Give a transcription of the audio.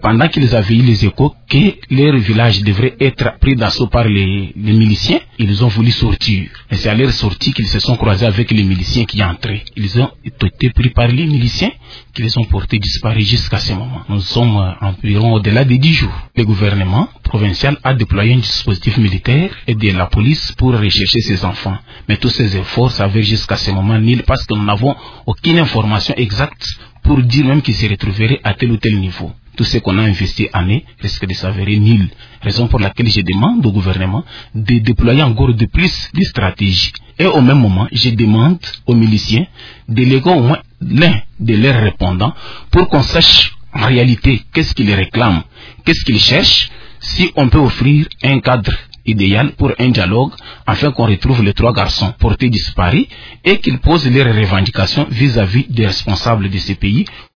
pendant qu'ils avaient eu les échos que leur village devrait être pris d'assaut par les miliciens, ils ont voulu sortir. Et c'est à leur sortie qu'ils se sont croisés avec les miliciens qui entraient. Ils ont été pris par les miliciens qui les ont portés disparus jusqu'à ce moment. Nous sommes environ au-delà de 10 jours. Le gouvernement provincial a déployé un dispositif militaire et de la police pour rechercher ces enfants. Mais tous ces efforts s'avèrent jusqu'à ce moment nuls parce que nous n'avons aucune information exacte pour dire même qu'ils se retrouveraient à tel ou tel niveau. Tout ce qu'on a investi en eux risque de s'avérer nul. Raison pour laquelle je demande au gouvernement de déployer encore de plus de stratégies. Et au même moment, je demande aux miliciens de léguer au moins l'un de leurs répondants pour qu'on sache en réalité qu'est-ce qu'ils réclament, qu'est-ce qu'ils cherchent, si on peut offrir un cadre idéal pour un dialogue afin qu'on retrouve les 3 garçons portés disparus et qu'ils posent leurs revendications vis-à-vis des responsables de ces pays.